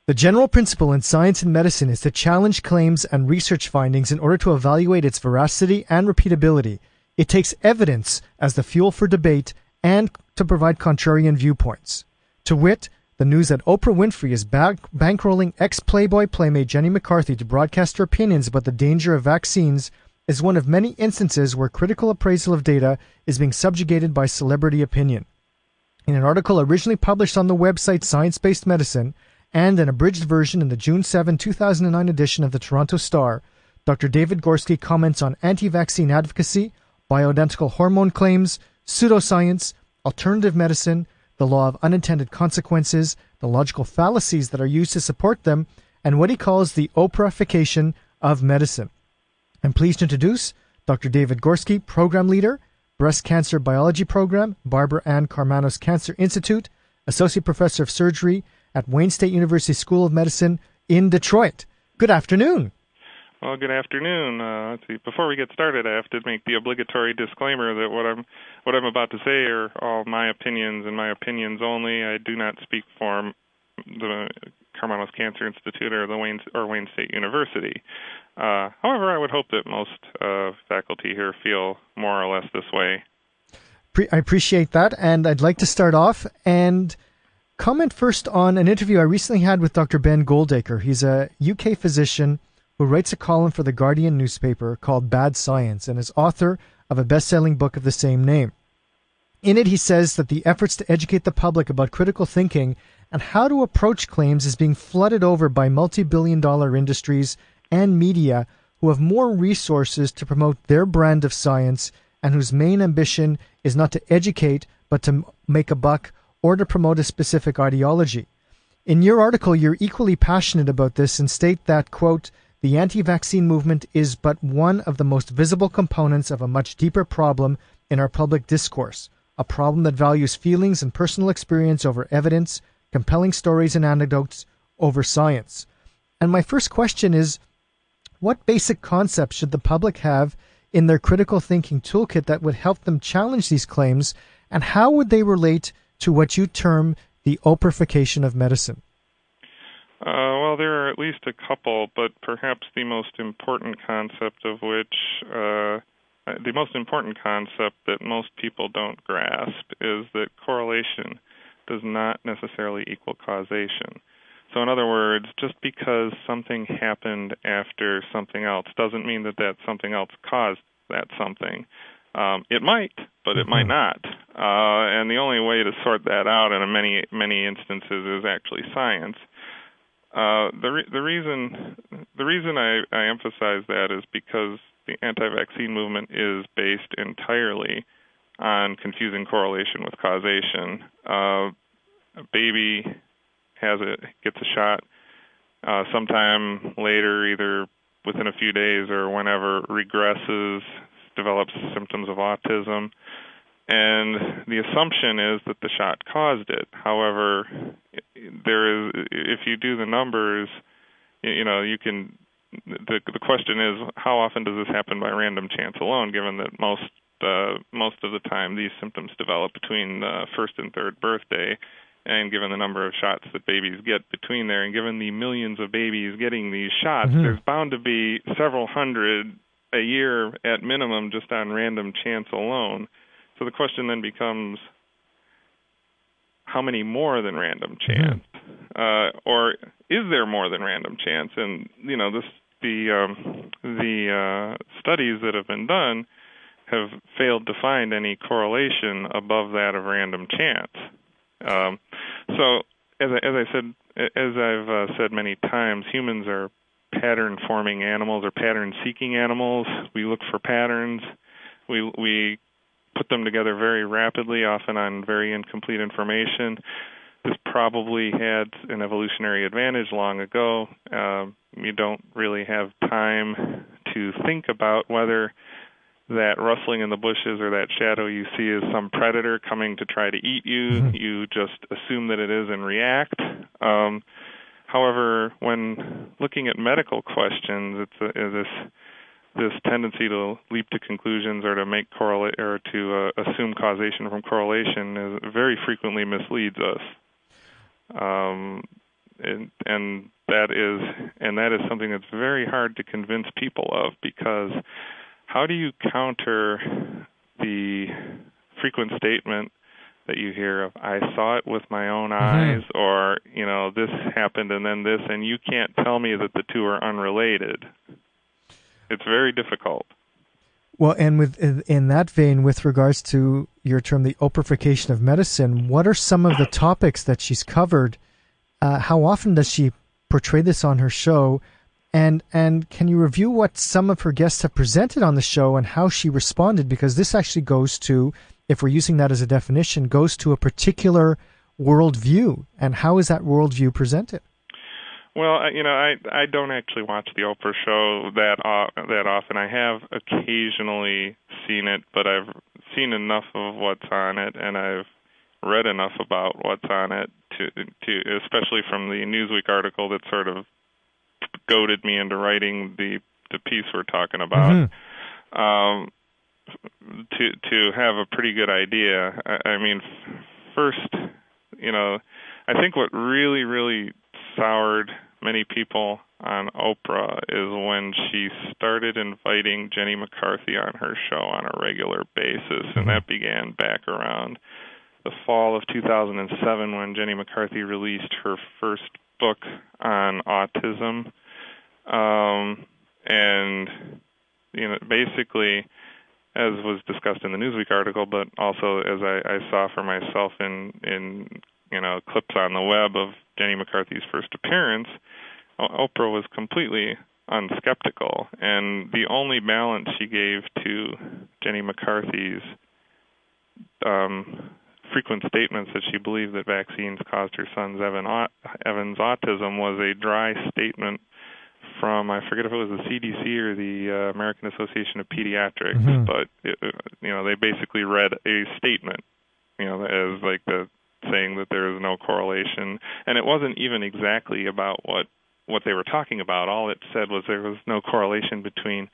The general principle in science and medicine is to challenge claims and research findings in order to evaluate its veracity and repeatability. It takes evidence as the fuel for debate and to provide contrarian viewpoints. To wit, the news that Oprah Winfrey is bankrolling ex-Playboy playmate Jenny McCarthy to broadcast her opinions about the danger of vaccines is one of many instances where critical appraisal of data is being subjugated by celebrity opinion. In an article originally published on the website Science-Based Medicine and an abridged version in the June 7, 2009 edition of the Toronto Star, Dr. David Gorski comments on anti-vaccine advocacy, bioidentical hormone claims, pseudoscience, alternative medicine, the law of unintended consequences, the logical fallacies that are used to support them, and what he calls the Oprahification of medicine. I'm pleased to introduce Dr. David Gorski, Program Leader, Breast Cancer Biology Program, Barbara Ann Karmanos Cancer Institute, Associate Professor of Surgery at Wayne State University School of Medicine in Detroit. Good afternoon. Well, good afternoon. Let's see. Before we get started, I have to make the obligatory disclaimer that what I'm about to say are all my opinions and my opinions only. I do not speak for the Karmanos Cancer Institute or Wayne State University. However, I would hope that most faculty here feel more or less this way. I appreciate that, and I'd like to start off and comment first on an interview I recently had with Dr. Ben Goldacre. He's a UK physician who writes a column for the Guardian newspaper called Bad Science and is author of a best-selling book of the same name. In it, he says that the efforts to educate the public about critical thinking and how to approach claims is being flooded over by multi-billion-dollar industries and media who have more resources to promote their brand of science and whose main ambition is not to educate but to make a buck or to promote a specific ideology. In your article, you're equally passionate about this and state that, quote, the anti-vaccine movement is but one of the most visible components of a much deeper problem in our public discourse, a problem that values feelings and personal experience over evidence, compelling stories and anecdotes over science. And my first question is, what basic concepts should the public have in their critical thinking toolkit that would help them challenge these claims, and how would they relate to what you term the Oprahification of medicine? Well, there are at least a couple, but perhaps the most important concept of which, the most important concept that most people don't grasp is that correlation does not necessarily equal causation. So in other words, just because something happened after something else doesn't mean that that something else caused that something. It might, but it might not. And the only way to sort that out in many instances is actually science. The reason I emphasize that is because the anti-vaccine movement is based entirely on confusing correlation with causation. A baby gets a shot sometime later, either within a few days or whenever, regresses, develops symptoms of autism, and the assumption is that the shot caused it. However, if you do the numbers, you can. The question is, how often does this happen by random chance alone? Given that most of the time these symptoms develop between the first and third birthday, and given the number of shots that babies get between there, and given the millions of babies getting these shots, there's bound to be several hundred a year at minimum just on random chance alone. So the question then becomes, how many more than random chance? Or is there more than random chance? And, the studies that have been done have failed to find any correlation above that of random chance. So as I've said many times, humans are pattern-forming animals or pattern-seeking animals. We look for patterns. We put them together very rapidly, often on very incomplete information. This probably had an evolutionary advantage long ago. You don't really have time to think about whether that rustling in the bushes or that shadow you see is some predator coming to try to eat you. You just assume that it is and react. However, when looking at medical questions, it's this tendency to leap to conclusions or to make assume causation from correlation very frequently misleads us. and that is something that's very hard to convince people of, because how do you counter the frequent statement that you hear of, I saw it with my own eyes, or, this happened and then this, and you can't tell me that the two are unrelated? It's very difficult. Well, and in that vein, with regards to your term, the Oprahfication of medicine, what are some of the topics that she's covered? How often does she portray this on her show? And can you review what some of her guests have presented on the show and how she responded? Because this actually goes to, if we're using that as a definition, goes to a particular worldview. And how is that worldview presented? Well, I don't actually watch the Oprah show that often. I have occasionally seen it, but I've seen enough of what's on it, and I've read enough about what's on it to especially from the Newsweek article that sort of goaded me into writing the piece we're talking about. To have a pretty good idea. I mean, first, I think what really, really soured many people on Oprah is when she started inviting Jenny McCarthy on her show on a regular basis, and that began back around the fall of 2007 when Jenny McCarthy released her first book on autism. And, basically, as was discussed in the Newsweek article, but also as I saw for myself in clips on the web of Jenny McCarthy's first appearance, Oprah was completely unskeptical, and the only balance she gave to Jenny McCarthy's frequent statements that she believed that vaccines caused her son's Evan's autism was a dry statement from, I forget if it was the CDC or the American Association of Pediatrics, but they basically read a statement, as like saying that there is no correlation, and it wasn't even exactly about what they were talking about. All it said was there was no correlation between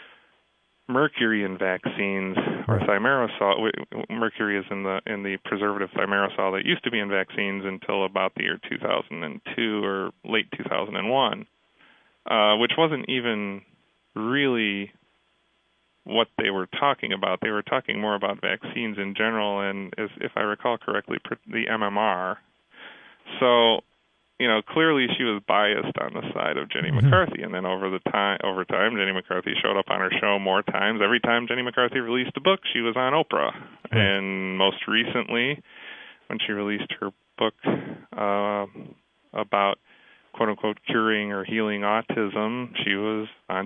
mercury in vaccines or thimerosal. Mercury is in the preservative thimerosal that used to be in vaccines until about the year 2002 or late 2001. Which wasn't even really what they were talking about. They were talking more about vaccines in general, and if I recall correctly, the MMR. So, clearly she was biased on the side of Jenny McCarthy, and then over time, Jenny McCarthy showed up on her show more times. Every time Jenny McCarthy released a book, she was on Oprah. And most recently, when she released her book about quote-unquote curing or healing autism, she was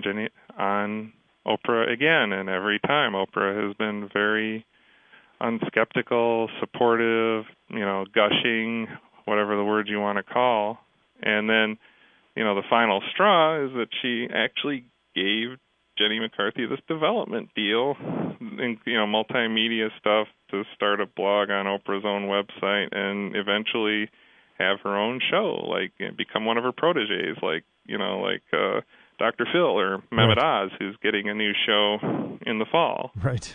on Oprah again, and every time Oprah has been very unskeptical, supportive, gushing, whatever the words you want to call. And then, the final straw is that she actually gave Jenny McCarthy this development deal, multimedia stuff to start a blog on Oprah's own website and eventually have her own show, become one of her proteges, like Dr. Phil or Mehmet Oz, who's getting a new show in the fall. Right.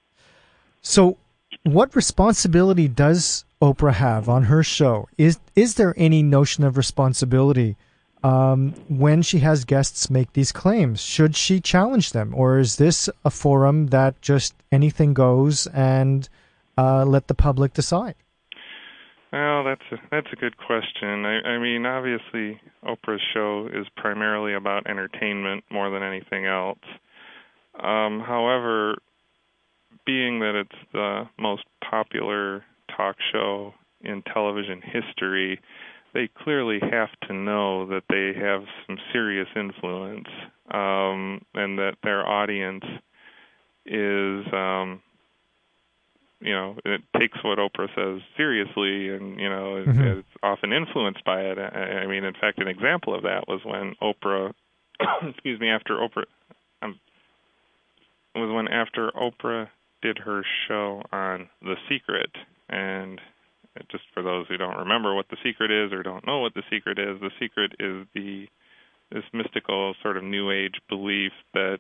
So what responsibility does Oprah have on her show? Is there any notion of responsibility when she has guests make these claims? Should she challenge them? Or is this a forum that just anything goes and let the public decide? Well, that's a good question. I mean, obviously, Oprah's show is primarily about entertainment more than anything else. However, being that it's the most popular talk show in television history, they clearly have to know that they have some serious influence, and that their audience is it takes what Oprah says seriously, and, it's often influenced by it. I mean, in fact, an example of that was when Oprah, after Oprah did her show on The Secret. And just for those who don't remember what The Secret is or don't know what The Secret is this mystical sort of New Age belief that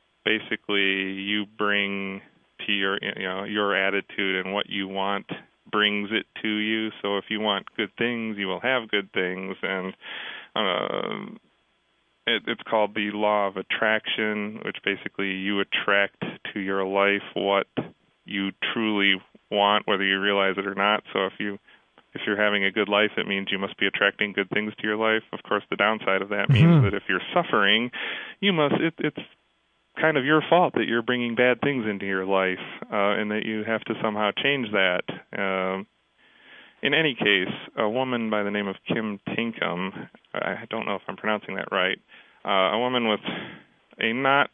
basically you bring to your attitude and what you want brings it to you. So if you want good things, you will have good things. And it's called the law of attraction, which basically you attract to your life what you truly want, whether you realize it or not. So if you're having a good life, it means you must be attracting good things to your life. Of course, the downside of that means that if you're suffering, it's kind of your fault that you're bringing bad things into your life, and that you have to somehow change that. In any case, a woman by the name of Kim Tinkham, I don't know if I'm pronouncing that right, a woman with a not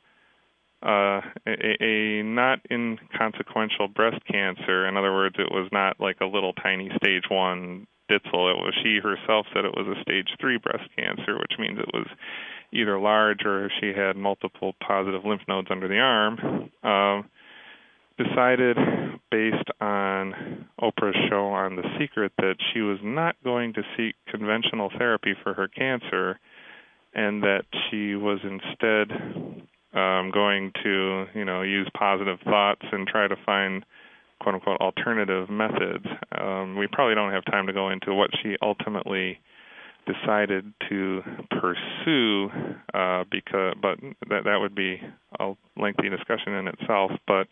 inconsequential breast cancer. In other words, it was not like a little tiny stage 1 Ditzel. She herself said it was a stage 3 breast cancer, which means it was either large or she had multiple positive lymph nodes under the arm. Decided, based on Oprah's show on The Secret, that she was not going to seek conventional therapy for her cancer, and that she was instead going to, use positive thoughts and try to find quote-unquote alternative methods. We probably don't have time to go into what she ultimately decided to pursue, but that would be a lengthy discussion in itself. But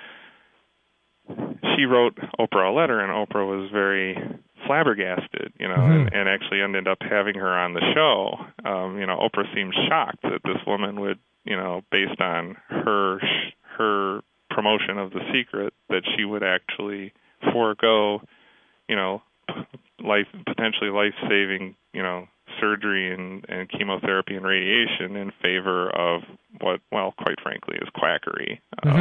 she wrote Oprah a letter, and Oprah was very flabbergasted, and actually ended up having her on the show. Oprah seemed shocked that this woman would, based on her promotion of The Secret, that she would actually forego, potentially life-saving, surgery and chemotherapy and radiation in favor of what, well, quite frankly, is quackery.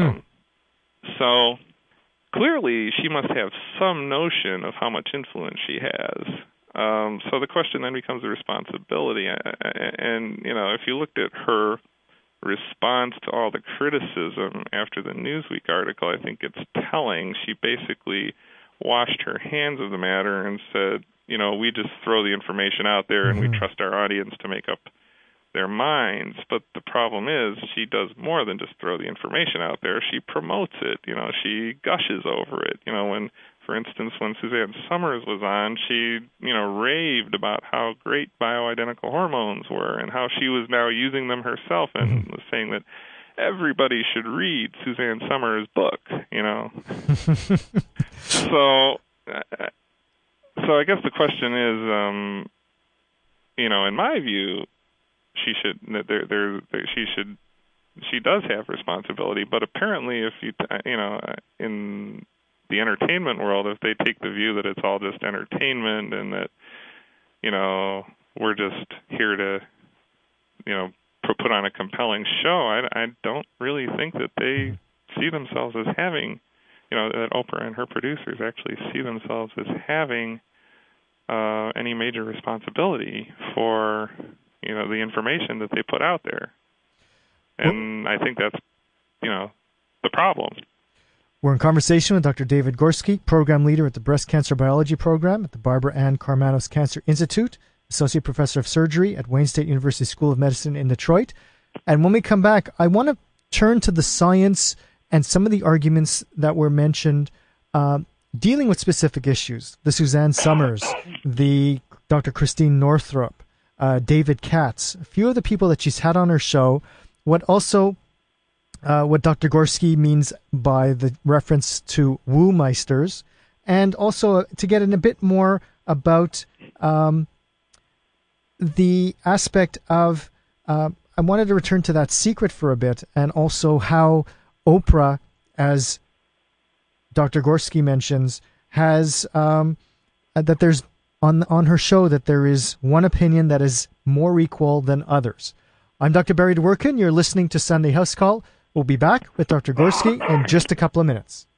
So clearly, she must have some notion of how much influence she has. So the question then becomes the responsibility. And, if you looked at her response to all the criticism after the Newsweek article, I think it's telling. She basically washed her hands of the matter and said, we just throw the information out there and we trust our audience to make up their minds. But the problem is she does more than just throw the information out there. She promotes it. She gushes over it. When, for instance, when Suzanne Somers was on, she, raved about how great bioidentical hormones were and how she was now using them herself, and was saying that everybody should read Suzanne Somers' book, So I guess the question is, in my view, she does have responsibility, but apparently if in the entertainment world, if they take the view that it's all just entertainment and that, we're just here to, put on a compelling show, I don't really think that they see themselves as having, that Oprah and her producers actually see themselves as having any major responsibility for, the information that they put out there. And I think that's, the problem. We're in conversation with Dr. David Gorski, program leader at the Breast Cancer Biology Program at the Barbara Ann Karmanos Cancer Institute, associate professor of surgery at Wayne State University School of Medicine in Detroit. And when we come back, I want to turn to the science and some of the arguments that were mentioned dealing with specific issues. The Suzanne Somers, the Dr. Christine Northrup, David Katz, a few of the people that she's had on her show. What Dr. Gorski means by the reference to Woo-meisters, and also to get in a bit more about the aspect of, I wanted to return to that secret for a bit, and also how Oprah, as Dr. Gorski mentions, has that there's on her show that there is one opinion that is more equal than others. I'm Dr. Barry Dworkin. You're listening to Sunday House Call. We'll be back with Dr. Gorski in just a couple of minutes.